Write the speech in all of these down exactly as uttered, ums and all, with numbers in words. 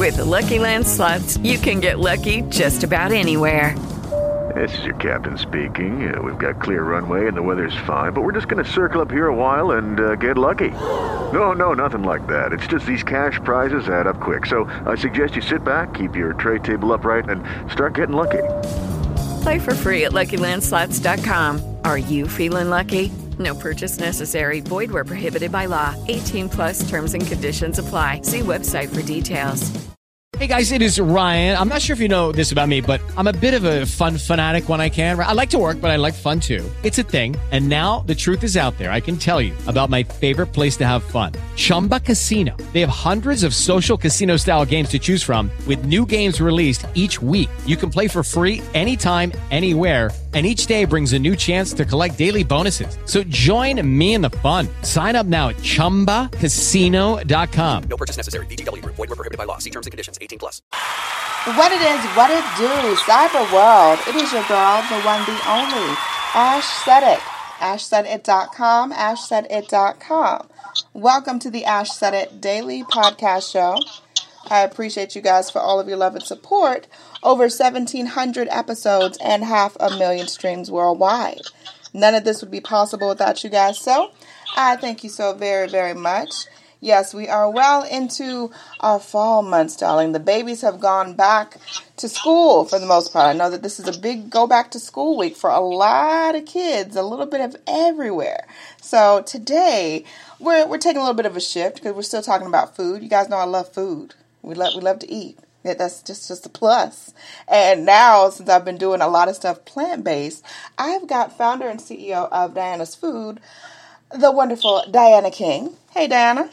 With the Lucky Land Slots, you can get lucky just about anywhere. This is your captain speaking. Uh, we've got clear runway and the weather's fine, but we're just going to circle up here a while and uh, get lucky. No, no, nothing like that. It's just these cash prizes add up quick. So I suggest you sit back, keep your tray table upright, and start getting lucky. Play for free at Lucky Land Slots dot com. Are you feeling lucky? No purchase necessary. Void where prohibited by law. eighteen plus terms and conditions apply. See website for details. Hey guys, it is Ryan. I'm not sure if you know this about me, but I'm a bit of a fun fanatic when I can. I like to work, but I like fun too. It's a thing. And now the truth is out there. I can tell you about my favorite place to have fun. Chumba Casino. They have hundreds of social casino style games to choose from with new games released each week. You can play for free anytime, anywhere. And each day brings a new chance to collect daily bonuses. So join me in the fun. Sign up now at chumba casino dot com. No purchase necessary. V G W. Void where prohibited by law. See terms and conditions. eighteen plus. What it is, what it do, Cyber World. It is your girl, the one, the only, Ash Said It. ash said it dot com, ash said it dot com. Welcome to the Ash Said It Daily Podcast Show. I appreciate you guys for all of your love and support. Over seventeen hundred episodes and half a million streams worldwide. None of this would be possible without you guys, so I thank you so very, very much. Yes, we are well into our fall months, darling. The babies have gone back to school for the most part. I know that this is a big go back to school week for a lot of kids, a little bit of everywhere. So today, we're we're taking a little bit of a shift because we're still talking about food. You guys know I love food. We love we love to eat. Yeah, that's just, just a plus. And now, since I've been doing a lot of stuff plant-based, I've got founder and C E O of Diana's Food, the wonderful Diana King. Hey, Diana.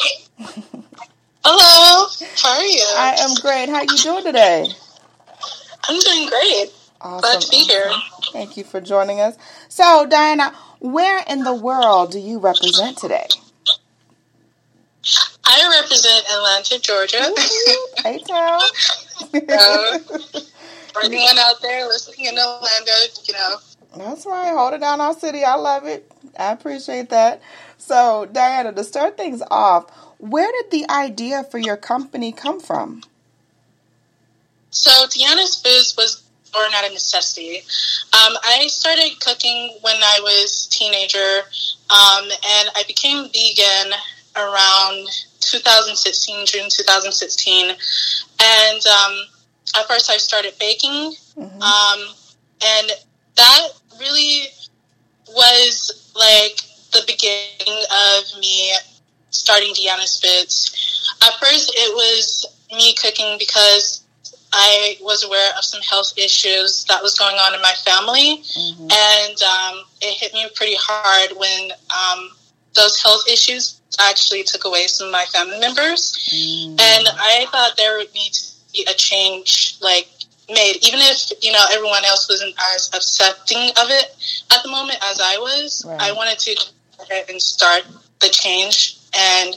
Hello. How are you? I am great. How you doing today? I'm doing great. Awesome. Glad to be here. Thank you for joining us. So, Diana, where in the world do you represent today? I represent Atlanta, Georgia. A-Town. So, for anyone out there listening in Atlanta, you know. That's right. Hold it down, our city. I love it. I appreciate that. So, Diana, to start things off, where did the idea for your company come from? So, Diana's Foods was born out of necessity. Um, I started cooking when I was a teenager, um, and I became vegan around two thousand sixteen, June two thousand sixteen. And um, at first I started baking, mm-hmm. um, and that really was like the beginning of me starting Diana's Foods. At first it was me cooking because I was aware of some health issues that was going on in my family, mm-hmm. and um, it hit me pretty hard when um, those health issues actually took away some of my family members, mm-hmm. and I thought there would need to be a change, like, made, even if, you know, everyone else wasn't as accepting of it at the moment as I was. Right. I wanted to go ahead and start the change and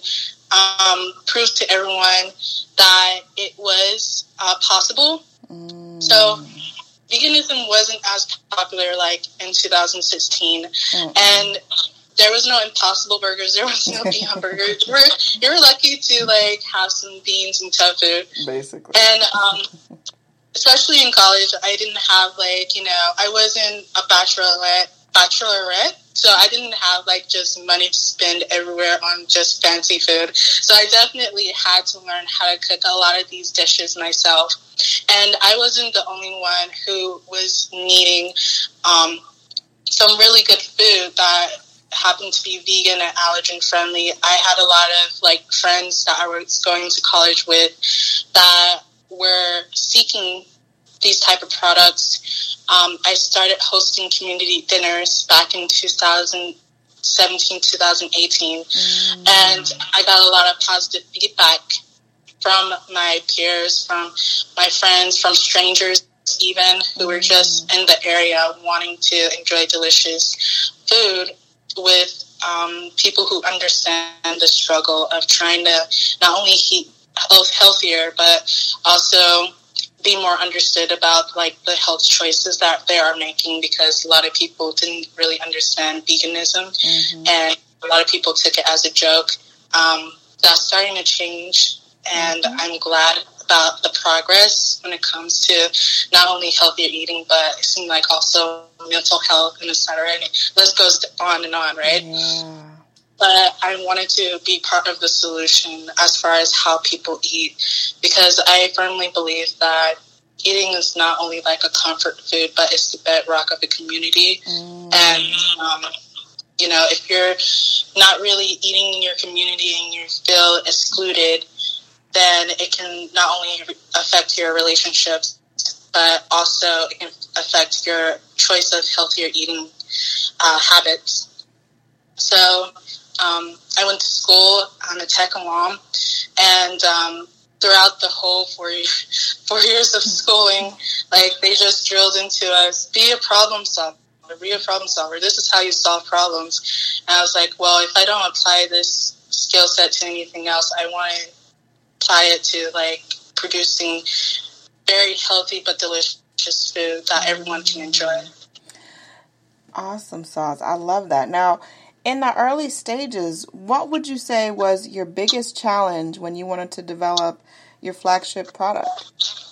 um, prove to everyone that it was uh, possible. Mm. So veganism wasn't as popular like in two thousand sixteen, mm-hmm. and there was no Impossible Burgers. There was no Beyond Burgers. You were, you were lucky to like have some beans and tofu, basically. And um, especially in college, I didn't have like, you know, I wasn't a bachelorette, bachelorette. So I didn't have like just money to spend everywhere on just fancy food. So I definitely had to learn how to cook a lot of these dishes myself. And I wasn't the only one who was needing um, some really good food that happened to be vegan and allergen friendly. I had a lot of like friends that I was going to college with that were seeking these type of products. Um, I started hosting community dinners back in two thousand seventeen, two thousand eighteen, mm. and I got a lot of positive feedback from my peers, from my friends, from strangers even, who were just in the area wanting to enjoy delicious food with um, people who understand the struggle of trying to not only eat healthier, but also be more understood about like the health choices that they are making, because a lot of people didn't really understand veganism, mm-hmm. and a lot of people took it as a joke. Um, that's starting to change, and mm-hmm. I'm glad about the progress when it comes to not only healthier eating, but it seemed like also mental health and et cetera. And it list goes on and on, right? Yeah. But I wanted to be part of the solution as far as how people eat, because I firmly believe that eating is not only like a comfort food, but it's the bedrock of a community. Mm. And, um, you know, if you're not really eating in your community and you feel excluded, then it can not only affect your relationships, but also it can affect your choice of healthier eating uh, habits. So um, I went to school. I'm a tech alum, and um, throughout the whole four, four years of schooling, like they just drilled into us, be a problem solver, be a problem solver. This is how you solve problems. And I was like, well, if I don't apply this skill set to anything else, I want to apply it to like producing very healthy but delicious food that everyone can enjoy. Awesome sauce. I love that. Now, in the early stages, what would you say was your biggest challenge when you wanted to develop your flagship product?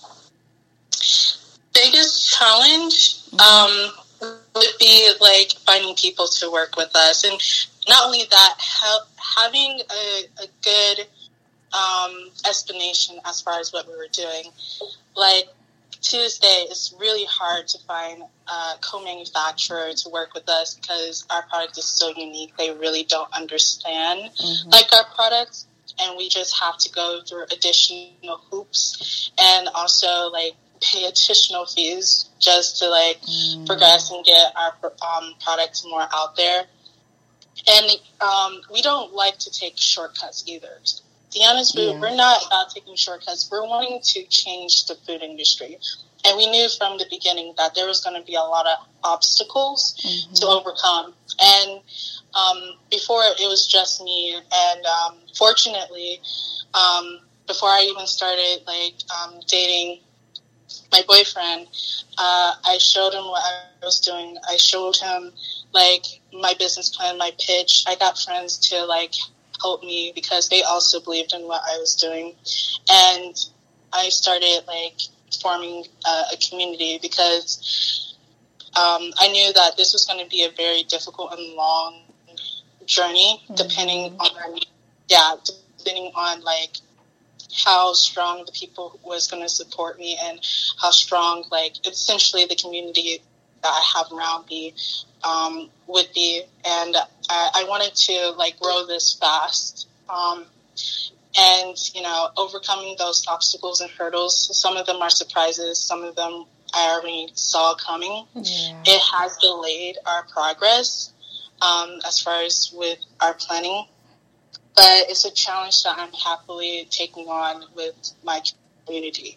Biggest challenge um, would be like finding people to work with us, and not only that, ha- having a, a good um, explanation as far as what we were doing. Like Tuesday, it's really hard to find a co-manufacturer to work with us because our product is so unique. They really don't understand mm-hmm. like our product, and we just have to go through additional hoops and also like pay additional fees just to like mm. progress and get our um, product more out there. And um, we don't like to take shortcuts either. To be honest, yeah. we're not about taking shortcuts. We're wanting to change the food industry. And we knew from the beginning that there was going to be a lot of obstacles mm-hmm. to overcome. And um, before, it was just me. And um, fortunately, um, before I even started like um, dating my boyfriend, uh, I showed him what I was doing. I showed him like my business plan, my pitch. I got friends to like help me because they also believed in what I was doing. And I started like forming uh, a community because um, I knew that this was going to be a very difficult and long journey, mm-hmm. depending on, yeah, depending on like how strong the people was going to support me and how strong, like, essentially the community that I have around me um, would be. And I, I wanted to, like, grow this fast. Um, and, you know, overcoming those obstacles and hurdles, some of them are surprises, some of them I already saw coming. Yeah. It has delayed our progress um, as far as with our planning. But it's a challenge that I'm happily taking on with my community.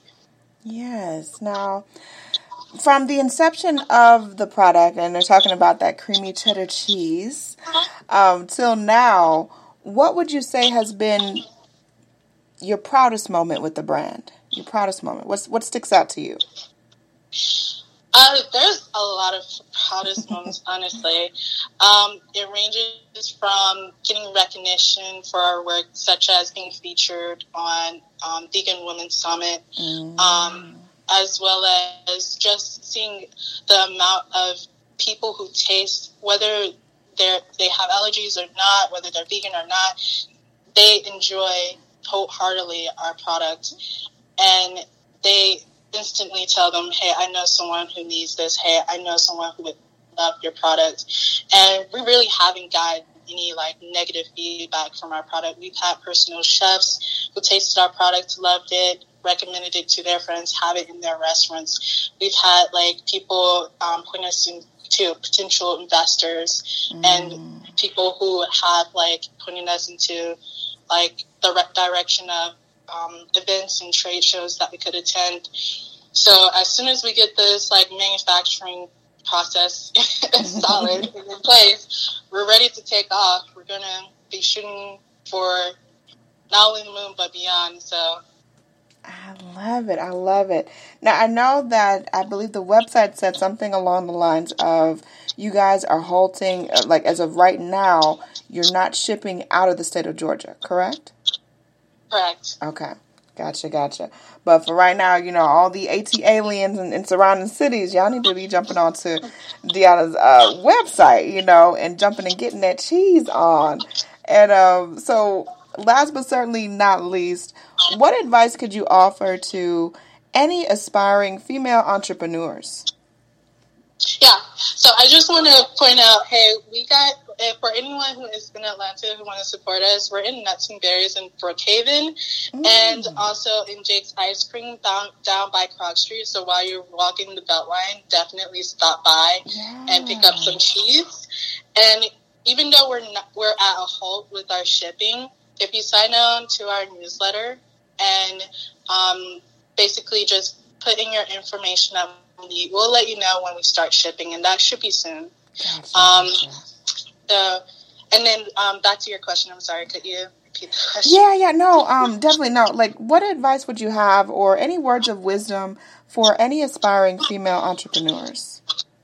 Yes. Now, from the inception of the product, and they're talking about that creamy cheddar cheese, um, till now, what would you say has been your proudest moment with the brand? Your proudest moment. What's, what sticks out to you? Uh, there's a lot of proudest moments, honestly. Um, it ranges from getting recognition for our work, such as being featured on um, Vegan Women's Summit, mm. um, as well as just seeing the amount of people who taste, whether they're, they have allergies or not, whether they're vegan or not, they enjoy wholeheartedly our product. And they instantly tell them, hey, I know someone who needs this. Hey, I know someone who would love your product. And we really haven't gotten any like negative feedback from our product. We've had personal chefs who tasted our product, loved it, recommended it to their friends, have it in their restaurants. We've had like people um, point us into potential investors mm. and people who have like pointing us into like the re- direction of um, events and trade shows that we could attend. So as soon as we get this like manufacturing process solid in place, we're ready to take off. We're gonna be shooting for not only the moon but beyond. So I love it. I love it. Now I know that I believe the website said something along the lines of you guys are halting, like as of right now, you're not shipping out of the state of Georgia, correct? Correct. Okay. Gotcha, gotcha. But for right now, you know, all the AT aliens and, and surrounding cities, y'all need to be jumping onto Deanna's uh, website, you know, and jumping and getting that cheese on. And um, so, last but certainly not least, what advice could you offer to any aspiring female entrepreneurs? Yeah, so I just want to point out, hey, we got, for anyone who is in Atlanta who want to support us, we're in Nuts and Berries in Brookhaven, mm. and also in Jake's Ice Cream down, down by Krog Street. So while you're walking the Beltline, definitely stop by yeah. and pick up some cheese. And even though we're not, we're at a halt with our shipping, if you sign on to our newsletter and um, basically just put in your information up, we'll let you know when we start shipping, and that should be soon. Gotcha, um, gotcha. So, and then um, back to your question. I'm sorry, could you repeat the question? Yeah, yeah, no, um, definitely no. Like, what advice would you have, or any words of wisdom for any aspiring female entrepreneurs?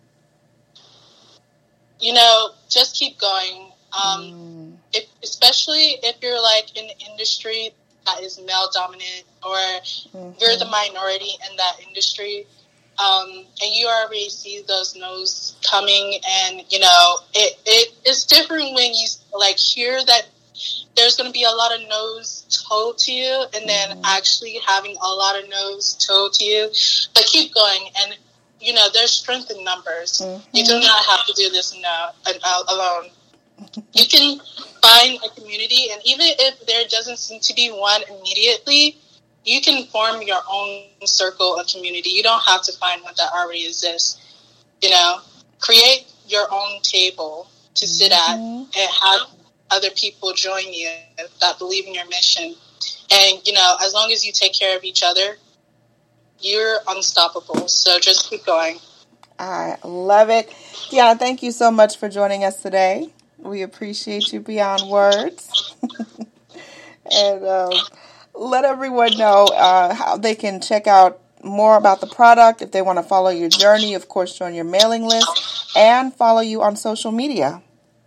You know, just keep going. Um, mm. if, especially if you're like in the industry that is male dominant, or mm-hmm. you're the minority in that industry. Um, and you already see those no's coming, and, you know, it, it it's different when you, like, hear that there's going to be a lot of no's told to you, and then mm-hmm. actually having a lot of no's told to you. But keep going, and, you know, there's strength in numbers. Mm-hmm. You do not have to do this no, alone. You can find a community, and even if there doesn't seem to be one immediately, you can form your own circle of community. You don't have to find one that already exists. You know, create your own table to sit at and have other people join you that believe in your mission. And, you know, as long as you take care of each other, you're unstoppable. So just keep going. I love it. Deanna, thank you so much for joining us today. We appreciate you beyond words. and, um, let everyone know uh, how they can check out more about the product. If they want to follow your journey, of course, join your mailing list and follow you on social media.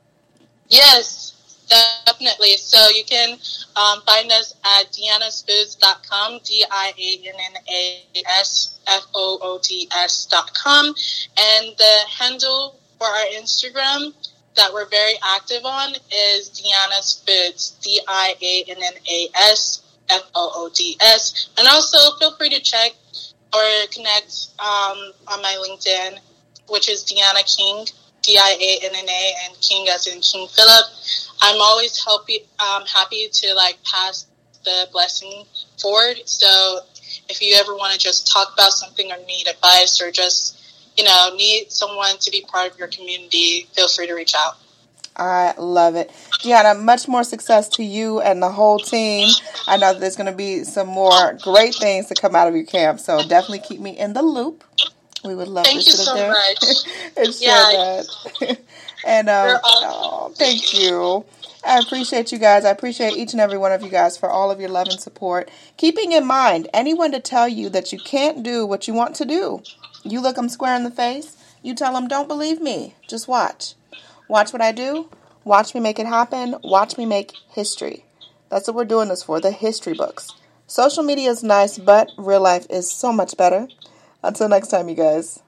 Yes, definitely. So you can um, find us at deannas foods dot com, D I A N N A S F O O D S dot com. And the handle for our Instagram that we're very active on is Deanna's Foods, D I A N N A S F O O D S. And also feel free to check or connect um, on my LinkedIn, which is Deanna King, D I A N N A, and King as in King Philip. I'm always happy, um, happy to like pass the blessing forward. So if you ever want to just talk about something or need advice, or just, you know, need someone to be part of your community, feel free to reach out. I love it. Deanna, much more success to you and the whole team. I know that there's going to be some more great things to come out of your camp, so definitely keep me in the loop. We would love thank to sit so there and share yeah. that. and um, oh, thank you. I appreciate you guys. I appreciate each and every one of you guys for all of your love and support. Keeping in mind, anyone to tell you that you can't do what you want to do, you look them square in the face, you tell them, don't believe me, just watch. Watch what I do. Watch me make it happen. Watch me make history. That's what we're doing this for, the history books. Social media is nice, but real life is so much better. Until next time, you guys.